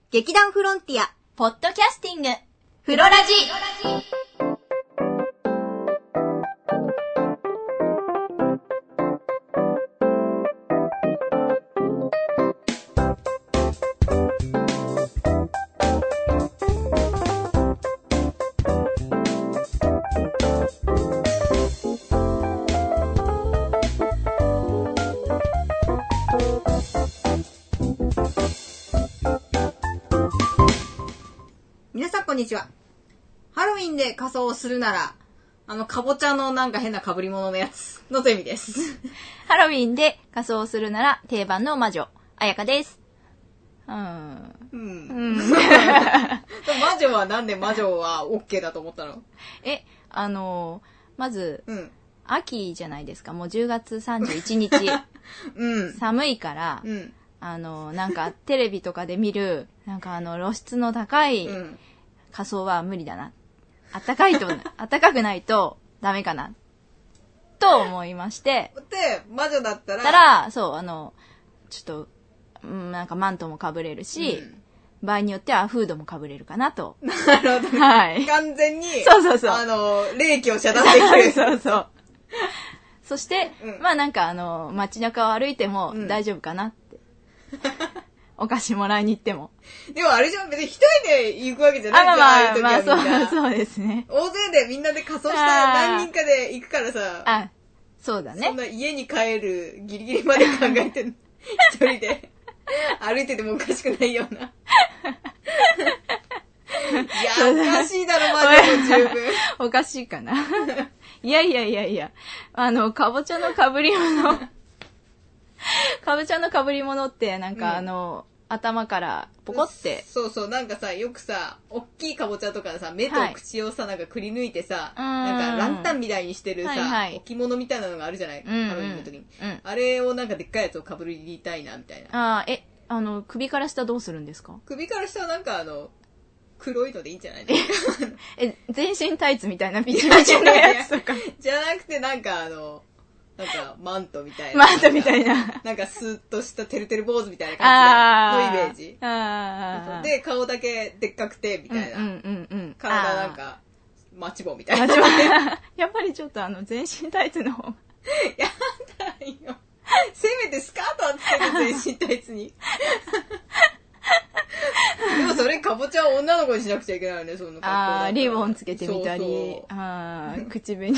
劇団フロンティアポッドキャスティングフロラジ。皆さんこんにちは。ハロウィンで仮装をするなら、かぼちゃのなんか変な被り物のやつのゼミです。 ハロウィンで仮装するなら定番の魔女、あやかです。魔女はなんで魔女は OK だと思ったの？ まず、秋じゃないですか。もう10月31日。寒いから、なんかテレビとかで見る、なんか露出の高い仮装は無理だな。暖かくないとダメかな。と思いまして。 で、魔女だったら、 そう、ちょっと、なんかマントも被れるし、場合によってはフードも被れるかなと。 なるほど。 はい。 完全に、 そう。 冷気を遮断できる。 そう。そして、まあなんか街中を歩いても大丈夫かなって。お菓子もらいに行っても。 でもあれじゃん、別に一人で行くわけじゃないじゃん。 まあそうですね。 大勢でみんなで仮装した何人かで行くからさ。 そうだね。 そんな家に帰るギリギリまで考えて一人で歩いててもおかしくないような。いや、おかしいだろ、マジで十分。 おかしいかな。いや。かぼちゃの被り物。かぼちゃの被り物って、なんか頭からポコって。 そう、なんかさ、よくさ、おっきいかぼちゃとかさ、目と口をさ、なんかくり抜いてさ、なんかランタンみたいにしてるさ、置物みたいなのがあるじゃない、ハロウィンの時に。あれをなんかでっかいやつを被りたいな、みたいな。 首から下どうするんですか？ 首から下はなんか黒いのでいいんじゃないですか？ 全身タイツみたいなピチピチのやつとか。 じゃなくてなんかなんかマントみたいな。 マントみたいな。 なんかスーッとしたてるてる坊主みたいな感じのイメージ。で、顔だけでっかくて、みたいな。体なんか、マッチ棒みたいな。 やっぱりちょっと全身タイツの方が。 やだよ。せめてスカートはつけて全身タイツに。でもそれかぼちゃは女の子にしなくちゃいけないよね、その格好だったら。 リボンつけてみたり、口紅。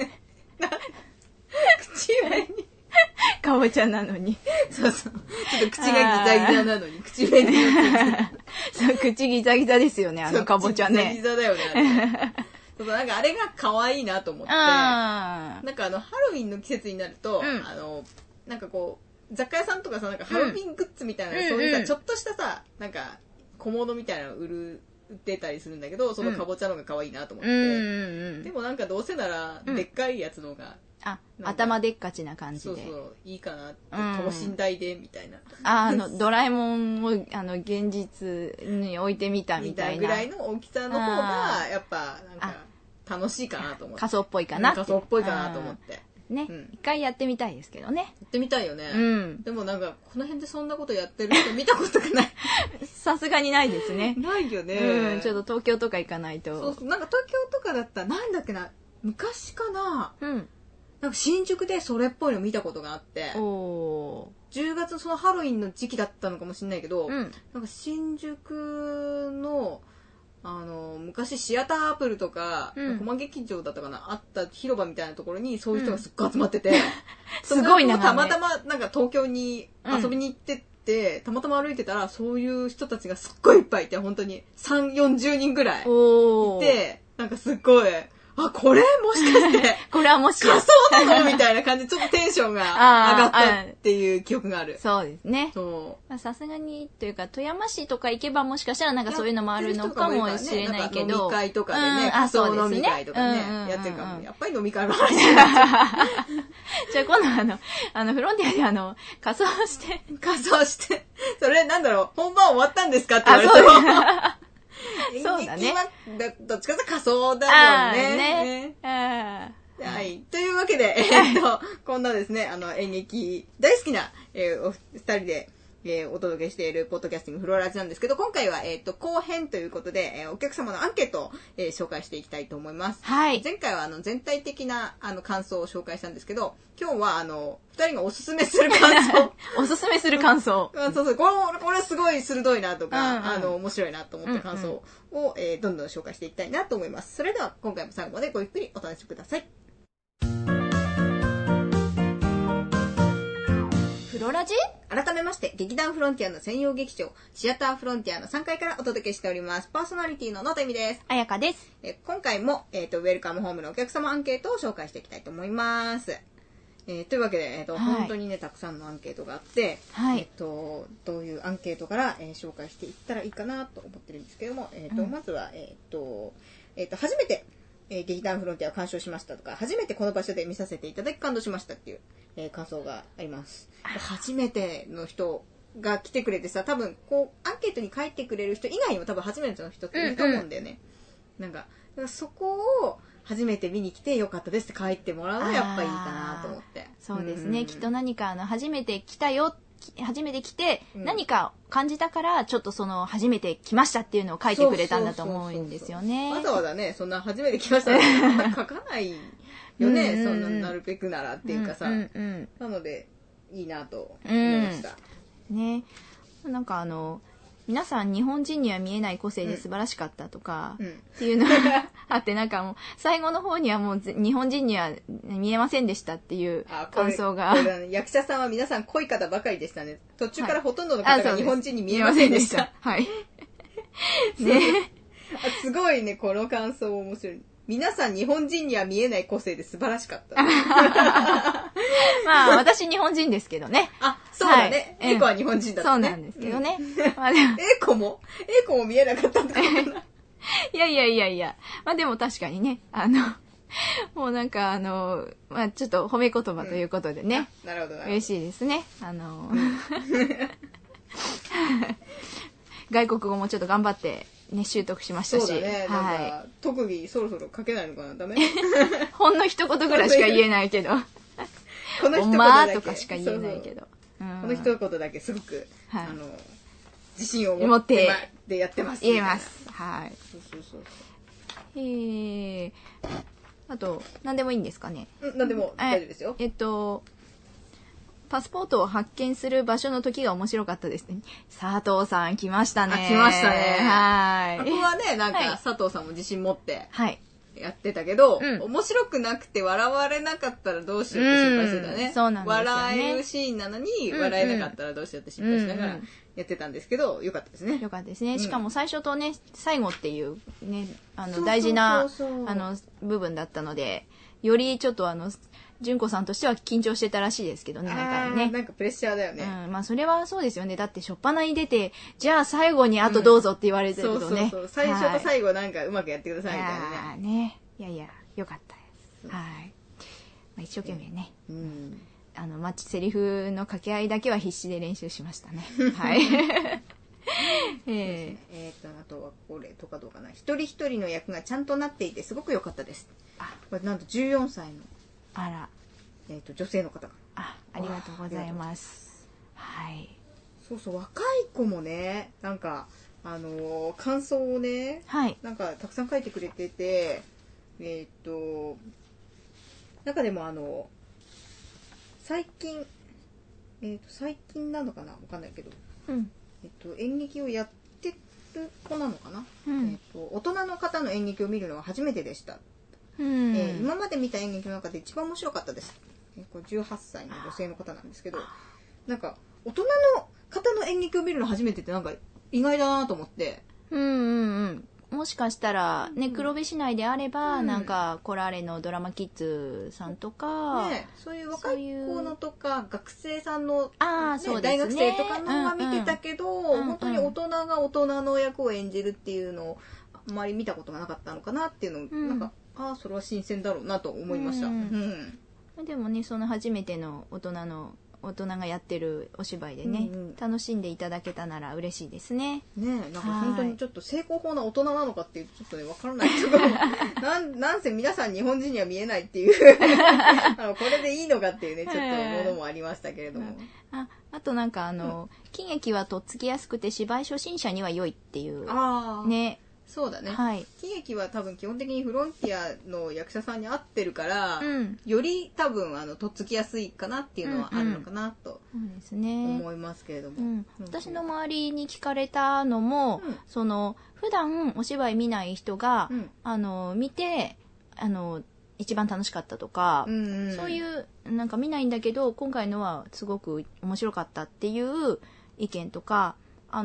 口紅かぼちゃなのに。 そう。ちょっと口がギザギザなのに、口紅そう、口ギザギザですよね、かぼちゃね。 ギザギザだよね。そう、なんかあれが可愛いなと思って。なんかハロウィンの季節になると、なんかこう、雑貨屋さんとかさ、なんかハロウィングッズみたいな、そういうさ、ちょっとしたさ、なんか小物みたいなの売ってたりするんだけど、そのかぼちゃの方が可愛いなと思って。でもなんかどうせなら、でっかいやつの方が、 頭でっかちな感じで。 そう、いいかなって。等身大で、みたいな。 ドラえもんを、現実に置いてみたみたいな。 ぐらいの大きさの方が、やっぱ、なんか、楽しいかなと思って。 仮装っぽいかな。 仮装っぽいかなと思って。 ね。一回やってみたいですけどね。 やってみたいよね。でもなんか、この辺でそんなことやってる人見たことがない。 さすがにないですね。 ないよね。 ちょっと東京とか行かないと。 そう、なんか東京とかだったら、なんだっけな、昔かな。なんか新宿でそれっぽいの見たことがあって、10月そのハロウィンの時期だったのかもしれないけど、なんか新宿の、昔シアターアプルとか、コマ劇場だったかな、あった広場みたいなところにそういう人がすっごい集まってて、 すごいな。 たまたまなんか東京に遊びに行ってて、たまたま歩いてたらそういう人たちがすっごいいっぱいいて、本当に3、40人ぐらいいて、なんかすっごい、これもしかしてこれはもし仮装なのみたいな感じでちょっとテンションが上がったっていう記憶がある。 そうですね。 そう。 さすがにというか富山市とか行けばもしかしたらなんかそういうのもあるのかもしれないけど、 飲み会とかでね、仮装飲み会とかね、やってるかも。やっぱり飲み会の話になっちゃう。 じゃあ今度フロンティアで仮装して、 それなんだろう、本番終わったんですかって言われても。 そうだね。 どっちかというと仮装だもんね。はい。というわけで、こんなですね、演劇大好きな、お二人でお届けしているポッドキャスティングフローラジなんですけど、今回は、後編ということで、お客様のアンケートを、紹介していきたいと思います。 はい。 前回は全体的な感想を紹介したんですけど、今日は二人がおすすめする感想。 おすすめする感想。 そうそう。これすごい鋭いなとか、面白いなと思った感想を、どんどん紹介していきたいなと思います。それでは今回も最後までごゆっくりお楽しみください。 フロラジ？ 改めまして、劇団フロンティアの専用劇場、シアターフロンティアの3階からお届けしております。パーソナリティの野田美です。 あやかです。 今回も、ウェルカムホームのお客様アンケートを紹介していきたいと思います。というわけで、はい、本当にね、たくさんのアンケートがあって、 はい、 どういうアンケートから、紹介していったらいいかなと思ってるんですけども、まずは、初めて、劇団フロンティアを鑑賞しましたとか、初めてこの場所で見させていただき感動しましたっていう、感想があります。初めての人が来てくれてさ、多分こうアンケートに書いてくれる人以外にも多分初めての人っていると思うんだよね。なんかそこを初めて見に来てよかったですって書いてもらうのがやっぱいいかなと思って。 そうですね。きっと何か初めて来たよ。初めて来て何か感じたからちょっとその初めて来ましたっていうのを書いてくれたんだと思うんですよね。 わざわざねそんな初めて来ましたって書かないよね。そんななるべくならっていうかさ、なのでいいなと思いました。 ね、なんか皆さん日本人には見えない個性で素晴らしかったとか、っていうのがあってなんかもう最後の方にはもう日本人には見えませんでしたっていう感想が。 役者さんは皆さん濃い方ばかりでしたね。途中からほとんどの方が日本人に見えませんでした。 はい。ね。 すごいね、この感想面白い。皆さん日本人には見えない個性で素晴らしかった。 まあ私日本人ですけどね。 あ、そうだね。エイコは日本人だったね。 そうなんですけどね。 エイコも見えなかったとか。 いや。まあでも確かにね、もうなんかまあちょっと褒め言葉ということでね。 なるほど。 嬉しいですね。外国語もちょっと頑張ってね、習得しましたし。 そうだね。なんか、特技そろそろ書けないのかな？ダメ？ ほんの一言ぐらいしか言えないけど。 この一言だけ。 とかしか言えないけど。 この一言だけすごく、自信を持ってやってます。 言えます。はい。 そう。 あと、何でもいいんですかね？ 何でも大丈夫ですよ。 パスポートを発見する場所の時が面白かったですね。佐藤さん来ましたね。 来ましたね。 はい。 ここはね、なんか佐藤さんも自信持ってやってたけど、面白くなくて笑われなかったらどうしようって心配してたね。 そうなんですよね。 笑えるシーンなのに笑えなかったらどうしようって心配しながらやってたんですけど、よかったですね。 よかったですね。しかも最初とね、最後っていうね、大事な部分だったので、よりちょっと純子さんとしては緊張してたらしいですけどね、 なんかプレッシャーだよね。 まあそれはそうですよね。だって初っ端に出て、じゃあ最後にあとどうぞって言われてるとね。 そう。最初と最後なんかうまくやってくださいみたいなね。 いや、よかったです。はい。まあ、一生懸命ね。セリフの掛け合いだけは必死で練習しましたね。はい。 あとはこれとかどうかな。一人一人の役がちゃんとなっていてすごく良かったです。これなんと14歳の。 あら。 女性の方が。 ありがとうございます。はい。 そう、若い子もね、なんか、感想をね、なんかたくさん書いてくれてて、中でも最近なのかなわかんないけど、演劇をやってる子なのかな、大人の方の演劇を見るのは初めてでした。今まで見た演劇の中で一番面白かったです。これ18歳の女性の方なんですけど、なんか大人の方の演劇を見るの初めてってなんか意外だなと思って。 もしかしたらね、黒部市内であれば、なんかコラーレのドラマキッズさんとか、 そういう若い子のとか学生さんの、 そうですね、 大学生とかのは見てたけど、本当に大人が大人の役を演じるっていうのをあんまり見たことがなかったのかなっていうのを、なんかそれは新鮮だろうなと思いました。 でもね、その初めての大人の大人がやってるお芝居でね、楽しんでいただけたなら嬉しいですね。 ねえ、なんか本当にちょっと成功法な大人なのかっていうとちょっとね、わからないけど、なんせ皆さん日本人には見えないっていう、これでいいのかっていうね、ちょっとものもありましたけれども。 あとなんか喜劇はとっつきやすくて芝居初心者には良いっていう。ね。 そうだね。はい。喜劇は多分基本的にフロンティアの役者さんに合ってるから、より多分とっつきやすいかなっていうのはあるのかなと思いますけれども。 私の周りに聞かれたのも、普段お芝居見ない人が、見て、一番楽しかったとか、そういうなんか見ないんだけど今回のはすごく面白かったっていう意見とか、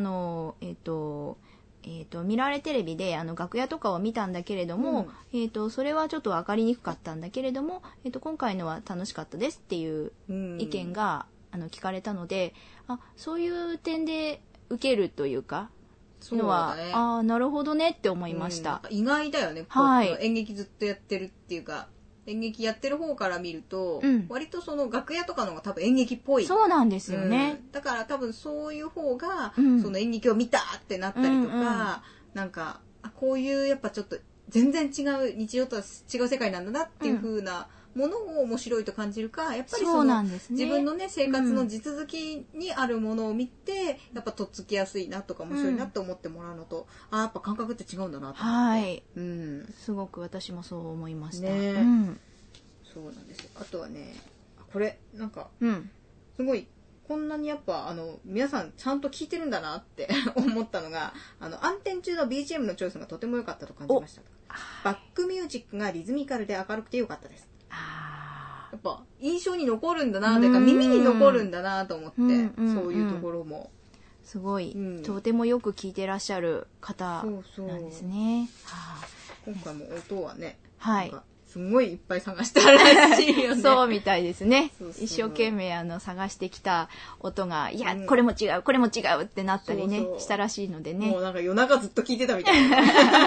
見られテレビで楽屋とかを見たんだけれども、それはちょっと分かりにくかったんだけれども、今回のは楽しかったですっていう意見が聞かれたので、そういう点で受けるというかのは、なるほどねって思いました。 意外だよね、はい、演劇ずっとやってるっていうか、演劇やってる方から見ると、割とその楽屋とかの方が多分演劇っぽい。 そうなんですよね。 だから多分そういう方が、その演劇を見たってなったりとか、なんかこういうやっぱちょっと全然違う日常とは違う世界なんだなっていう風なものを面白いと感じるか、やっぱりその自分のね生活の地続きにあるものを見て、やっぱとっつきやすいなとか面白いなと思ってもらうのと、やっぱ感覚って違うんだなと思って、はい、 すごく私もそう思いました。 そうなんですよ。あとはね、これなんか、すごいこんなにやっぱ皆さんちゃんと聞いてるんだなって思ったのが、暗転中の BGM のチョイスがとても良かったと感じました。バックミュージックがリズミカルで明るくて良かったです。やっぱ印象に残るんだな、というか耳に残るんだなと思って、そういうところもすごい、とてもよく聞いてらっしゃる方なんですね。 今回も音はね、 はい、 すごいいっぱい探したらしいよね。 そうみたいですね。一生懸命探してきた音が、いや、これも違うこれも違うってなったりね、したらしいのでね。 もうなんか夜中ずっと聞いてたみたいな。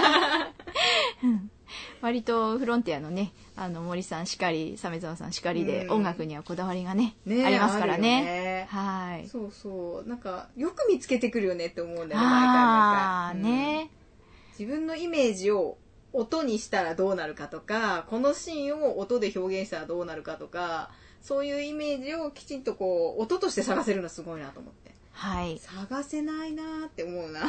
割とフロンティアのね、森さんしかり、鮫沢さんしかりで、音楽にはこだわりがね、ありますからね。はい。 そうそう。なんか、よく見つけてくるよねって思うんだよね、 毎回。ね。 自分のイメージを音にしたらどうなるかとか、このシーンを音で表現したらどうなるかとか、そういうイメージをきちんとこう、音として探せるのはすごいなと思って。 はい。 探せないなって思うな。や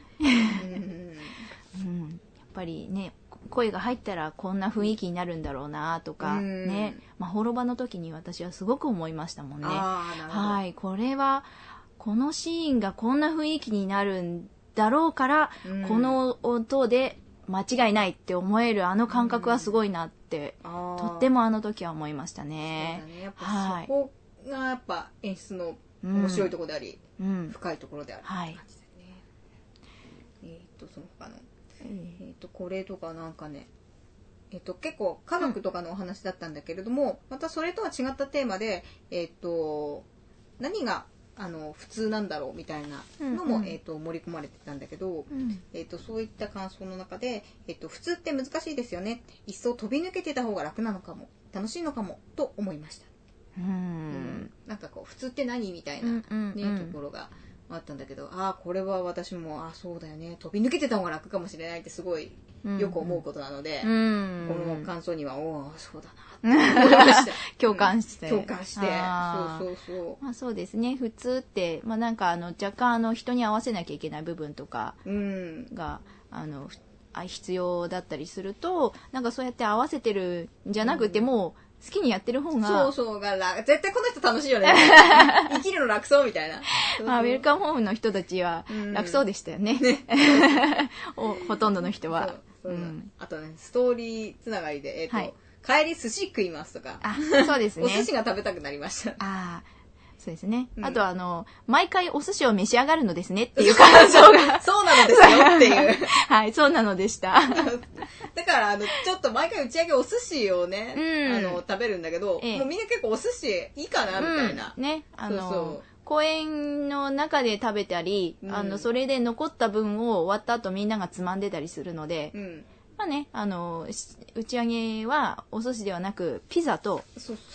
っぱりね、声が入ったらこんな雰囲気になるんだろうなとかね、滅場の時に私はすごく思いましたもんね。はい、これはこのシーンがこんな雰囲気になるんだろうから、この音で間違いないって思える感覚はすごいなって、とっても時は思いましたね。 そうだね、やっぱそこがやっぱ演出の面白いところであり、深いところであるって感じですね。その他のこれとかなんかね、結構科学とかのお話だったんだけれども、またそれとは違ったテーマで、何が普通なんだろうみたいなのも、盛り込まれてたんだけど、そういった感想の中で、普通って難しいですよね。一層飛び抜けてた方が楽なのかも、楽しいのかもと思いました。なんかこう普通って何みたいな、ねところがあったんだけど、これは私もそうだよね、飛び抜けてた方が楽かもしれないってすごいよく思うことなので、この感想にはそうだなって思いました。 共感して。 そうそう。 そうですね。普通って、なんか若干人に合わせなきゃいけない部分とかが、必要だったりすると、なんかそうやって合わせてるんじゃなくても、好きにやってる方が。 そう絶対この人楽しいよね。生きるの楽そうみたいな。 ウェルカムホームの人たちは楽そうでしたよね。ほとんどの人は。 あとね、ストーリーつながりで、帰り寿司食いますとか。 そうですね。 お寿司が食べたくなりました。 そうですね。あと毎回お寿司を召し上がるのですねっていう感想が。 そうなのですよっていう。 はい、そうなのでした。 だからちょっと毎回打ち上げお寿司をね、食べるんだけど、もうみんな結構お寿司いいかなみたいな。 ね。公演の中で食べたり、それで残った分を終わった後みんながつまんでたりするので、打ち上げはお寿司ではなくピザと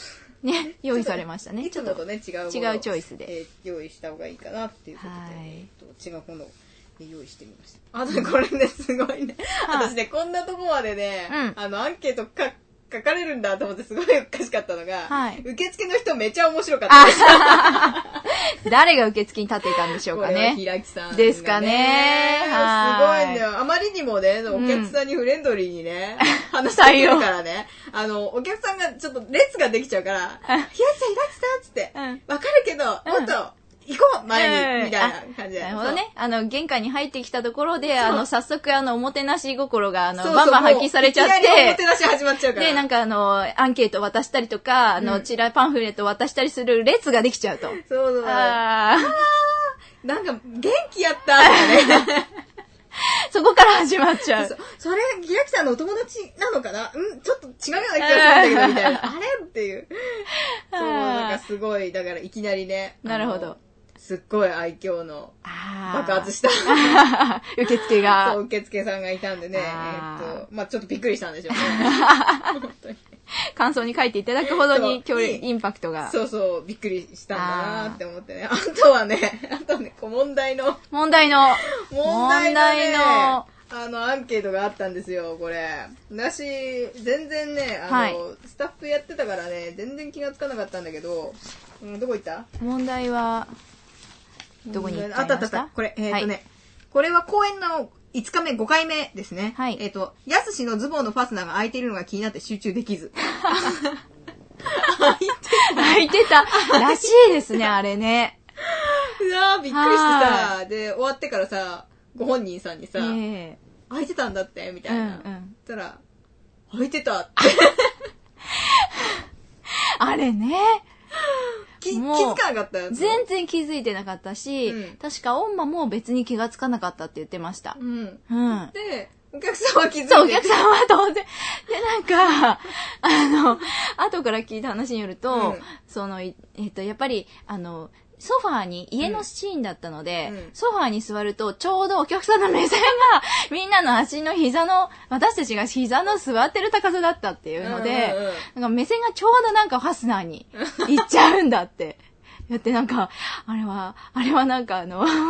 ね、用意されましたね。 いつもとね、違うチョイスで。 用意した方がいいかなっていうことで、違うものを用意してみました。あとこれね、すごいね。私ね、こんなとこまでね、アンケート書かれるんだと思ってすごいおかしかったのが、受付の人めちゃ面白かったです。 誰が受付に立っていたんでしょうかね。 平木さん、 ですかね。 すごいんだよ。あまりにもね、お客さんにフレンドリーにね、話してるからね、お客さんがちょっと列ができちゃうから、平木さんつって、わかるけど、もっと、行こう前にみたいな感じで。 なるほどね。玄関に入ってきたところで、早速、おもてなし心が、バンバン発揮されちゃって。いきなりおもてなし始まっちゃうから。 で、なんかアンケート渡したりとか、パンフレット渡したりする列ができちゃうと。 そう。なんか、元気やったとかね。 そこから始まっちゃう。 それ、平木さんのお友達なのかなちょっと違うような気がするんだけど、みたいな。あれっていう。そう、なんかすごい、だからいきなりね。 なるほど。 すっごい愛嬌の爆発した受付が。 そう、受付さんがいたんでね。まあちょっとびっくりしたんでしょうね。本当に。 感想に書いていただくほどにインパクトが。 そうそう、びっくりしたんだなって思ってね。あとね、問題の、アンケートがあったんですよ、これ。私、全然ね、スタッフやってたからね、全然気がつかなかったんだけど、どこ行った？ 問題は、どこに行った？ これ、これは公演の5日目、5回目ですね。はい。やすしのズボンのファスナーが開いているのが気になって集中できず。 開いてたらしいですね、あれね。 うわー、びっくりしてさ、で、終わってからさ、ご本人さんにさ、開いてたんだって、みたいな。そしたら、開いてたって。 あれね。 気づかなかったよ。 全然気づいてなかったし、確かオンマも別に気がつかなかったって言ってました。 で、お客さんは気づいてそう、お客さんは当然。で、なんか、後から聞いた話によると、やっぱり、ソファーに、家のシーンだったので、ソファーに座ると、ちょうどお客さんの目線が、みんなの足の私たちが膝の座ってる高さだったっていうので、なんか目線がちょうどなんかファスナーに行っちゃうんだって。やってなんか、あれはなんか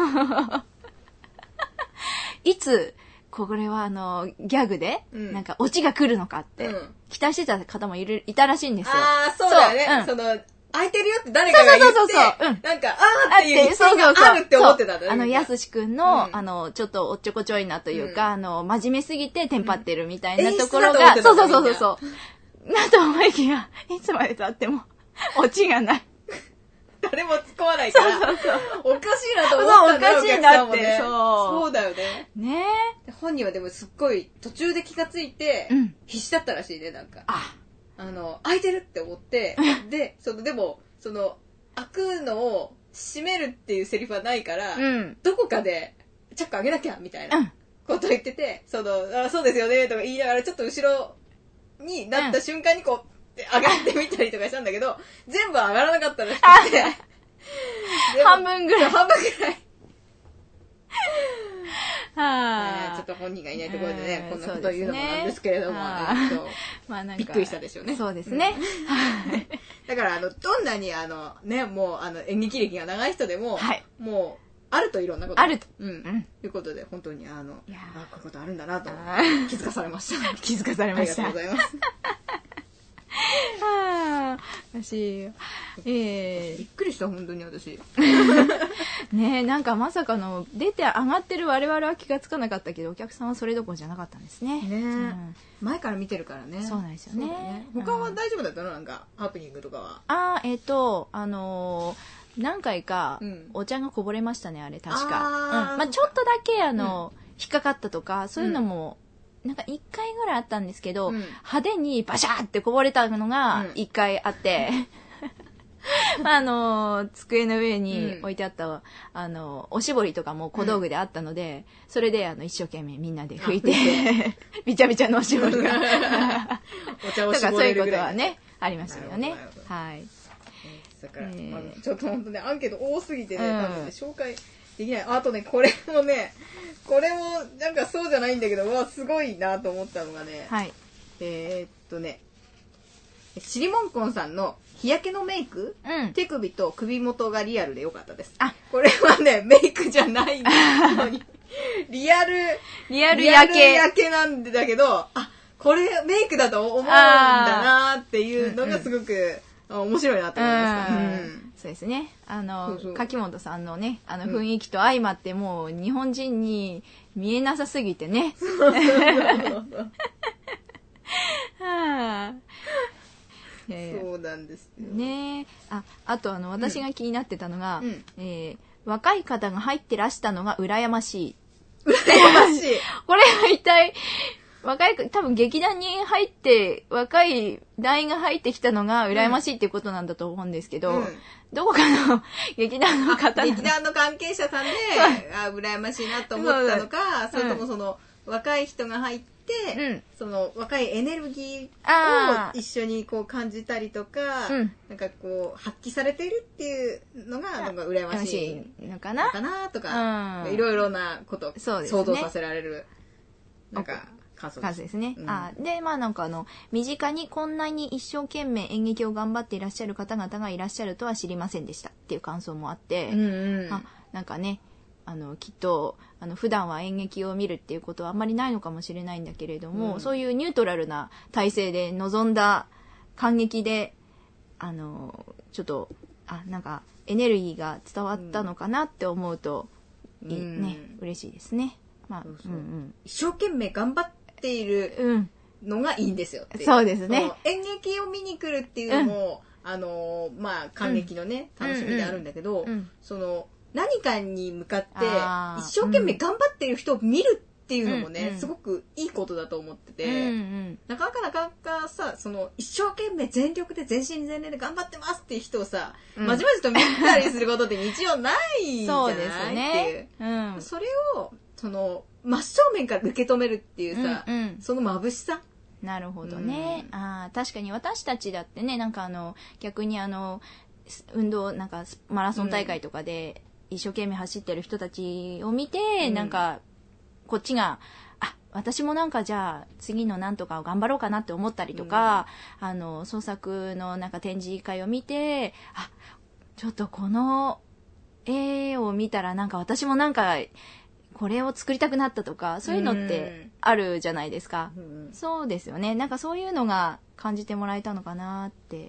いつ、これはギャグで、なんかオチが来るのかって、期待してた方もいたらしいんですよ。 ああ、そうだよね。開いてるよって誰かが言って、なんか、あーっていう意見があるって思ってたんだね。 やすしくんの、ちょっとおっちょこちょいなというか、真面目すぎてテンパってるみたいなところが、そう。なと思いきや、いつまで経っても、オチがない。 誰も突っ込まないから、おかしいなと思ったんだよ、お客さんもね。そうだよね。 ねえ。本人はでもすっごい途中で気がついて、必死だったらしいね、なんか。開いてるって思って、で、でも、開くのを閉めるっていうセリフはないから、どこかで、チャック開けなきゃ、みたいなことを言ってて、そうですよね、とか言いながら、ちょっと後ろになった瞬間にこう、上がってみたりとかしたんだけど、全部上がらなかったらしくて、 半分ぐらい。 ちょっと本人がいないところでね、こんなこと言うのもなんですけれども、びっくりしたでしょうね。 そうですね。 だから、どんなにもう演劇歴が長い人でも、もう、あるといろんなこと。 あると。 ということで、本当にこういうことあるんだなと気づかされました。 気づかされました。 ありがとうございます。 私、 びっくりした、本当に私。 ねえ、なんかまさかの出て上がってる我々は気がつかなかったけど、お客さんはそれどころじゃなかったんですね。 前から見てるからね。 そうなんですよね。 他は大丈夫だったの？なんか、ハプニングとかは。何回かお茶がこぼれましたね、あれ確か。まあちょっとだけ引っかかったとか、そういうのも、なんか1回ぐらいあったんですけど、派手にバシャーってこぼれたのが1回あって、机の上に置いてあった、おしぼりとかも小道具であったので、それで一生懸命みんだ拭いて、びちゃびちゃのおしぼりが。 お茶を絞れるぐらい。 そういうことはね、ありましたよね。はい。 だから、ちょっと本当ね、アンケート多すぎてね、多分ね、紹介できない。あとね、これもなんかそうじゃないんだけど、すごいなと思ったのがね、シリモンコンさんの日焼けのメイク、手首と首元がリアルでよかったです。これはね、メイクじゃないのに、リアル焼けなんだけど、これメイクだと思うんだなっていうのがすごく面白いなと思いました。 そうですね。柿本さんのね、雰囲気と相まってもう日本人に見えなさすぎてね。 そうなんですよね。あと私が気になってたのが、若い方が入ってらしたのが羨ましい。 羨ましい。 これは一体、多分劇団に入って、若い団員が入ってきたのが羨ましいっていうことなんだと思うんですけど、どこかの劇団の方劇団の関係者さんで、羨ましいなと思ったのか、それともその、若い人が入って、その若いエネルギーを一緒にこう感じたりとか、なんかこう発揮されているっていうのがなんか羨ましいのかなとか、いろいろなことを想像させられるなんか感想ですね。でなんか身近にこんなに一生懸命演劇を頑張っていらっしゃる方々がいらっしゃるとは知りませんでしたっていう感想もあって、なんかね。きっと普段は演劇を見るっていうことはあんまりないのかもしれないんだけれども、そういうニュートラルな体制で臨んだ感激でちょっとなんかエネルギーが伝わったのかなって思うと、ね、嬉しいですね。 一生懸命頑張っているのがいいんですよっていう。 そうですね。 演劇を見に来るっていうのも、感激のね、楽しみであるんだけど、その何かに向かって一生懸命頑張っている人を見るっていうのもね、すごくいいことだと思ってて、なかなかさ、その一生懸命全力で全身全霊で頑張ってますっていう人をさ、まじまじと見たりすることって日常ないじゃないっていう。それをその真正面から受け止めるっていうさ、その眩しさ。 なるほどね。確かに私たちだってね、なんか逆に運動なんかマラソン大会とかで、一生懸命走ってる人たちを見て、なんかこっちが私もなんかじゃあ次のなんとかを頑張ろうかなって思ったりとか、創作のなんか展示会を見てちょっとこの絵を見たらなんか私もなんかこれを作りたくなったとか、そういうのってあるじゃないですか。そうですよね。なんかそういうのが感じてもらえたのかなって。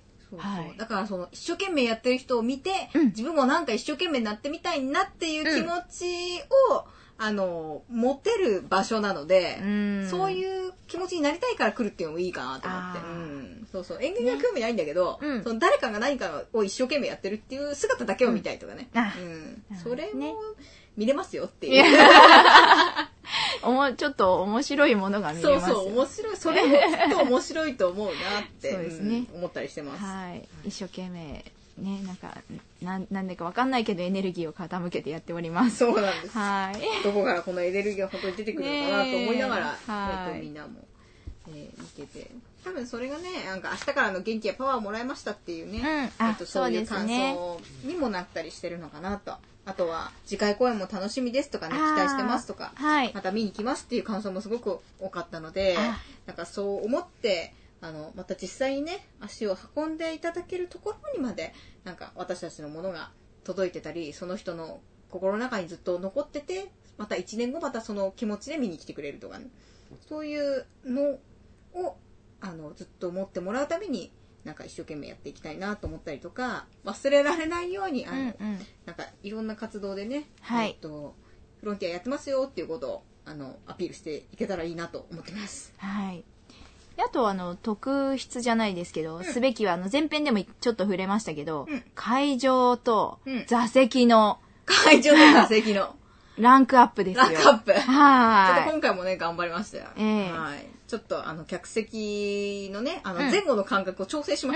だからその一生懸命やってる人を見て、自分もなんか一生懸命なってみたいなっていう気持ちを、持てる場所なので、そういう気持ちになりたいから来るっていうのもいいかなと思って、演劇は興味ないんだけど、その誰かが何かを一生懸命やってるっていう姿だけを見たいとかね、それも見れますよっていう。 ちょっと面白いものが見れますよ。 面白い。それもきっと面白いと思うなってそうですね、思ったりしてます。 一生懸命ね、なんでかわかんないけどエネルギーを傾けてやっております。 そうなんです。どこからこのエネルギーが本当に出てくるのかなと思いながら、みんなも、見てて。多分それがね、なんか明日からの元気やパワーをもらいましたっていうね、そういう感想にもなったりしてるのかなと。あとは次回公演も楽しみですとかね、期待してますとか、また見に来ますっていう感想もすごく多かったので、なんかそう思ってまた実際にね足を運んでいただけるところにまでなんか私たちのものが届いてたり、その人の心の中にずっと残ってて、また1年後またその気持ちで見に来てくれるとかね、そういうのをずっと思ってもらうためになんか一生懸命やっていきたいなと思ったりとか、忘れられないようになんかいろんな活動でね、フロンティアやってますよっていうことをアピールしていけたらいいなと思ってます。 あと特筆じゃないですけど、すべきは前編でもちょっと触れましたけど、会場と座席の、ランクアップですよ。 ランクアップ。ちょっと今回もね頑張りましたよ。ちょっと客席のね前後の間隔を調整しました。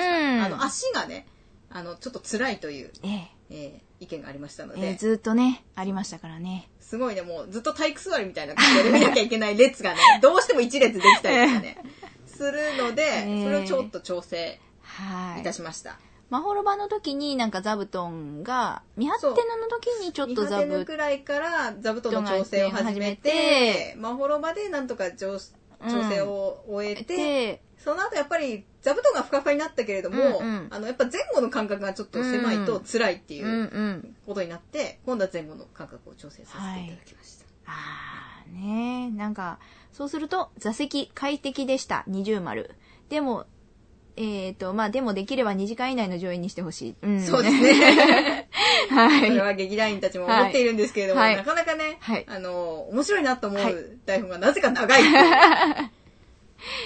足がねちょっと辛いという、意見がありましたので、 ずっとねありましたからね。 すごいね、もうずっと体育座りみたいな感じで見なきゃいけない列がねどうしても一列できたりとかねするので、それをちょっと調整いたしました。 マホロバの時になんか座布団がミハテナの時にちょっとミハテナくらいから座布団の調整を始めて、マホロバでなんとか調整を終えて、その後やっぱり座布団がふかふかになったけれども、やっぱ前後の間隔がちょっと狭いと辛いっていうことになって、今度は前後の間隔を調整させていただきました。 ねえ、なんか、そうすると、座席快適でした、20丸。でも、まあでもできれば2時間以内の上映にしてほしい。 そうですね。はい。それは劇団員たちも思っているんですけれども、なかなかね、面白いなと思う台本がなぜか長いっていう。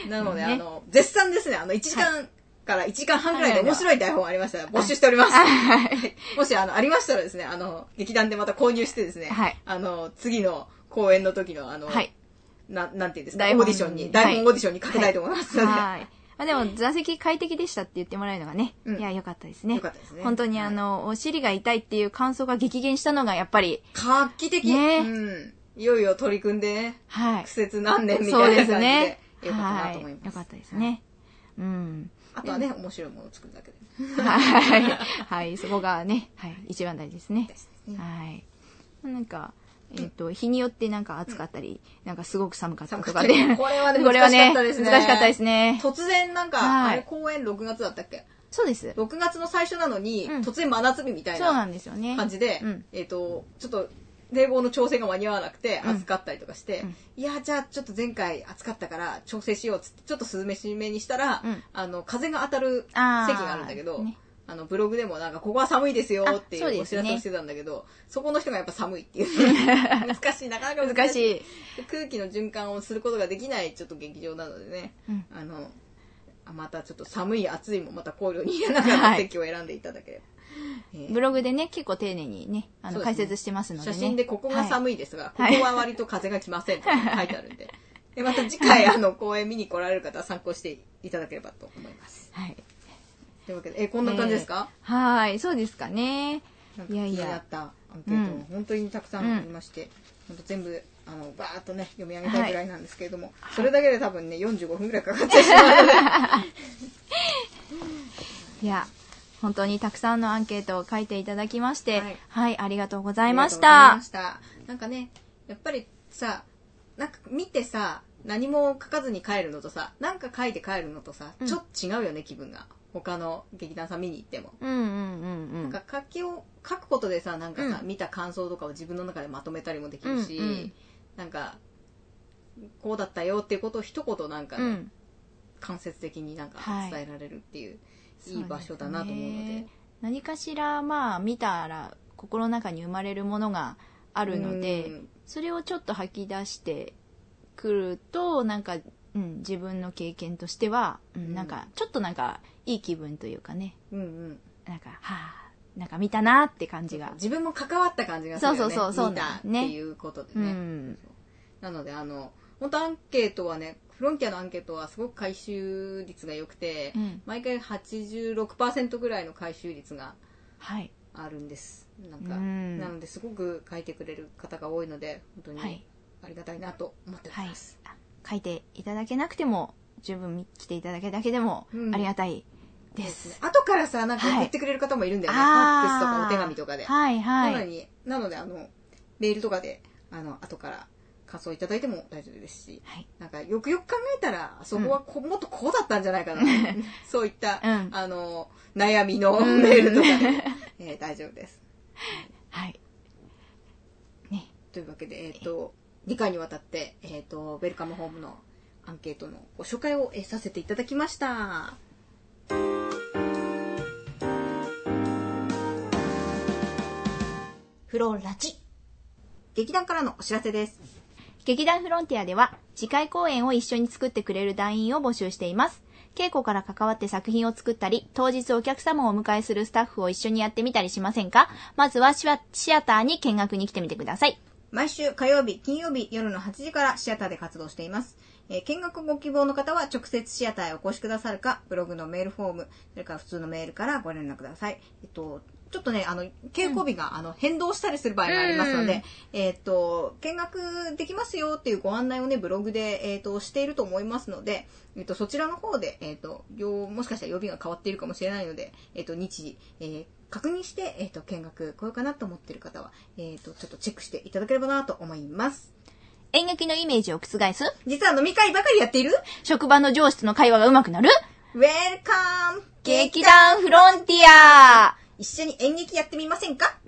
なので、絶賛ですね、1時間から1時間半くらいで面白い台本ありましたら募集しております。もし、ありましたらですね、劇団でまた購入してですね、次の公演の時の、なんていうんですか、台本オーディションにかけたいと思いますので。 でも座席快適でしたって言ってもらえるのがね、いや、良かったですね。 良かったですね。 本当にお尻が痛いっていう感想が激減したのがやっぱり。 画期的。いよいよ取り組んでね、苦節何年みたいな感じで。良かったなと思います。 良かったですね。 あとはね、面白いものを作るだけで。はい、そこがね、一番大事ですね。はい。なんか、日によってなんか暑かったり、なんかすごく寒かったとかで。 これはね、難しかったですね。 難しかったですね。 突然なんか、あれ公演6月だったっけ？ そうです。 6月の最初なのに、突然真夏日みたいな感じで、ちょっと、冷房の調整が間に合わなくて、暑かったりとかして、いや、じゃあちょっと前回暑かったから調整しようっつって、ちょっと涼めにしたら、風が当たる席があるんだけど、ブログでもなんか、ここは寒いですよっていうお知らせをしてたんだけど、そこの人がやっぱ寒いっていう。難しい、なかなか難しい。空気の循環をすることができないちょっと劇場なのでね、またちょっと寒い暑いもまた考慮に入れながら席を選んでいただければ。 ブログでね、結構丁寧にね、解説してますのでね。 写真でここが寒いですが、ここは割と風が来ませんと書いてあるんで。で、また次回公演見に来られる方は参考していただければと思います。はい。というわけで、こんな感じですか？ はい、そうですかね。 いやいや。気になったアンケートも本当にたくさんありまして、本当全部、バーっとね、読み上げたいぐらいなんですけれども、それだけで多分ね、45分ぐらいかかってしまうので。 いや、本当にたくさんのアンケートを書いていただきまして、はい、ありがとうございました。 なんかね、やっぱりさ、なんか見てさ、何も書かずに帰るのとさ、なんか書いて帰るのとさ、ちょっと違うよね、気分が。他の劇団さん見に行っても。なんか書くことでさ、なんかさ、見た感想とかを自分の中でまとめたりもできるし、なんか、こうだったよっていうことを一言なんかね、間接的になんか伝えられるっていう、いい場所だなと思うので。 何かしら、まあ、見たら心の中に生まれるものがあるので、それをちょっと吐き出してくると、なんか、自分の経験としては、なんか、ちょっとなんか、いい気分というかね。なんか、なんか見たなって感じが。 自分も関わった感じがするよね。そう見たっていうことでね。なので、本当アンケートはね、フロンティアのアンケートはすごく回収率が良くて、毎回 86% ぐらいの回収率があるんです。なんか、なのですごく書いてくれる方が多いので、本当にありがたいなと思っております。 書いていただけなくても、十分来ていただけるだけでもありがたいです。 後からさ、なんか送ってくれる方もいるんだよね。ファックスとかお手紙とかで。なので、メールとかで、後から感想いただいても大丈夫ですし、なんかよくよく考えたら、そこはもっとこうだったんじゃないかな。そういった、悩みのメールとかで、大丈夫です。 はい。 ね。というわけで、2回にわたって、ウェルカムホームのアンケートのご紹介をさせていただきました。フロラジ。劇団からのお知らせです。 劇団フロンティアでは次回公演を一緒に作ってくれる団員を募集しています。稽古から関わって作品を作ったり、当日お客様をお迎えするスタッフを一緒にやってみたりしませんか？まずはシアターに見学に来てみてください。 毎週火曜日、金曜日夜の8時からシアターで活動しています。見学ご希望の方は直接シアターへお越しくださるか、ブログのメールフォーム、それから普通のメールからご連絡ください。ちょっとね、稽古日が、変動したりする場合がありますので、見学できますよっていうご案内をね、ブログで、していると思いますので、そちらの方で、もしかしたら曜日が変わっているかもしれないので、日時、確認して、見学来ようかなと思っている方は、ちょっとチェックしていただければなと思います。 演劇のイメージを覆す？ 実は飲み会ばかりやっている？ 職場の上司との会話が上手くなる？ ウェルカム劇団フロンティア！ 一緒に演劇やってみませんか？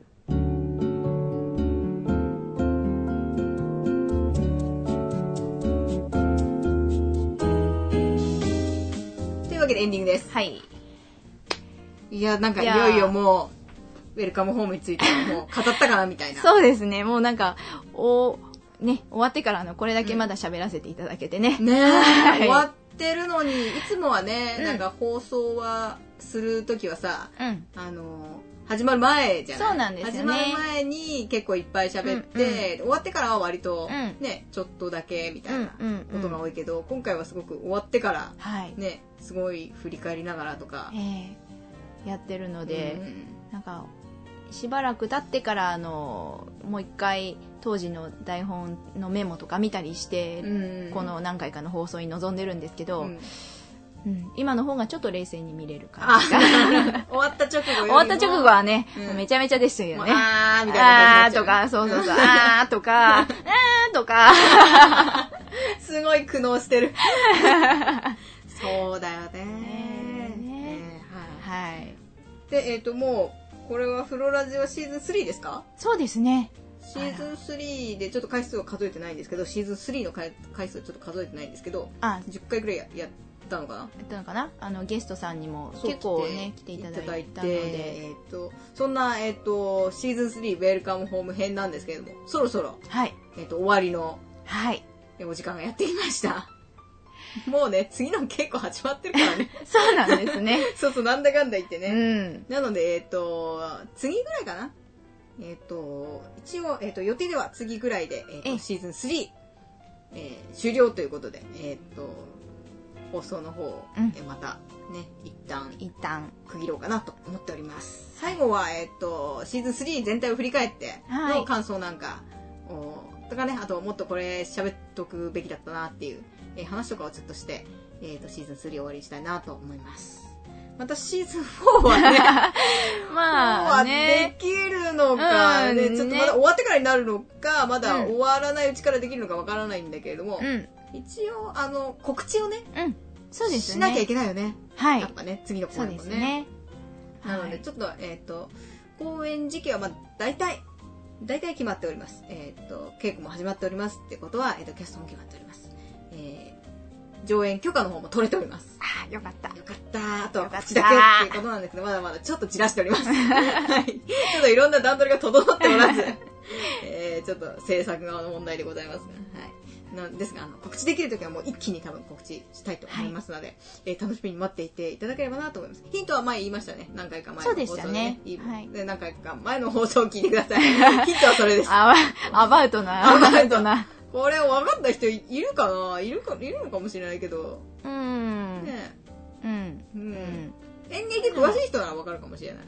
というわけでエンディングです。 はい。 いや、なんかいよいよもう、ウェルカムホームについてもう語ったかなみたいな。 そうですね。もうなんか、終わってからこれだけまだ喋らせていただけてね。 ねえ、終わってるのに、いつもはね、なんか放送はするときはさ、始まる前じゃない？ そうなんですよね。 始まる前に結構いっぱい喋って、終わってからは割とね、ちょっとだけみたいなことが多いけど、今回はすごく終わってからね、すごい振り返りながらとか、 やってるので、なんかしばらく経ってからもう一回当時の台本のメモとか見たりして、この何回かの放送に臨んでるんですけど、今の方がちょっと冷静に見れる感じが終わった直後よりも終わった直後はね、めちゃめちゃでしたよね。 あーみたいな感じとか、そうそうそう、あーとか、あーとかすごい苦悩してるそうだよね。はい。で、もうこれはフロラジオシーズン3ですか？ そうですね。 シーズン3でちょっと回数は数えてないんですけど、シーズン3の回数はちょっと数えてないんですけど、10回ぐらいやったのかな？ ゲストさんにも結構ね来ていただいたので、 そんなシーズン3ウェルカムホーム編なんですけれども、そろそろ終わりのお時間がやってきました。もうね、次の稽古始まってるからね。 そうなんですね。 そうそう、なんだかんだ言ってね。なので、次ぐらいかな。一応、予定では次ぐらいで、シーズン3、終了ということで、放送の方、またね、一旦区切ろうかなと思っております。最後は、シーズン3全体を振り返っての感想なんか、とかね、あともっとこれ喋っとくべきだったなっていう、話とかをちょっとして、シーズン3終わりにしたいなと思います。またシーズン4はね、 まあね、 できるのかね、ちょっとまだ終わってからになるのか、まだ終わらないうちからできるのかわからないんだけれども、一応告知をね、 そうですね、 しなきゃいけないよね。やっぱね、次の公演もね。 そうですね。 なのでちょっと公演時期は大体決まっております。稽古も始まっておりますってことは、キャストも決まっております。上演許可の方も取れております。 よかった。 よかった。あとは口だけっていうことなんですけど、まだまだちょっと散らしております。はい。ちょっといろんな段取りが整っておらず、ちょっと制作側の問題でございますが、はい。ですが、告知できるときはもう一気に多分告知したいと思いますので、楽しみに待っていていただければなと思います。ヒントは前言いましたね。何回か前の放送で、ね。そうでしたね。で、何回か前の放送を聞いてください。ヒントはそれです。 アバウトな。 これ分かった人いるかないるのかもしれないけど。ねえ。演劇詳しい人なら分かるかもしれない。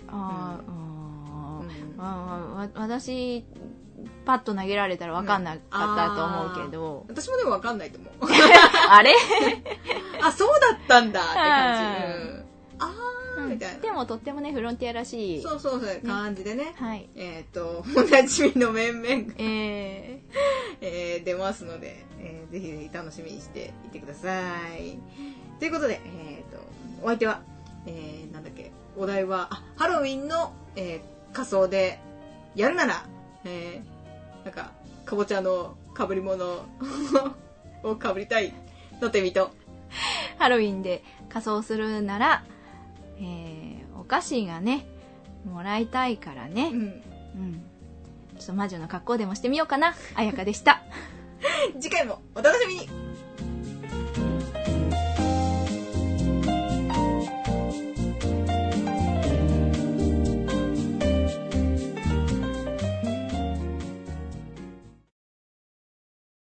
私、パッと投げられたら分かんなかったと思うけど。 私もでも分かんないと思う。 あれそうだったんだって感じ。みたいな。 でもとってもね、フロンティアらしい。 そう感じでね。おなじみの面々が出ますので、ぜひぜひ楽しみにしていてください。ということで、お相手は、なんだっけ、お題は、ハロウィンの、仮装でやるなら、なんか、かぼちゃの被り物を被りたいのてみと。 ハロウィンで仮装するなら、お菓子がねもらいたいからね、ちょっと魔女の格好でもしてみようかな。あやかでした。 次回もお楽しみに。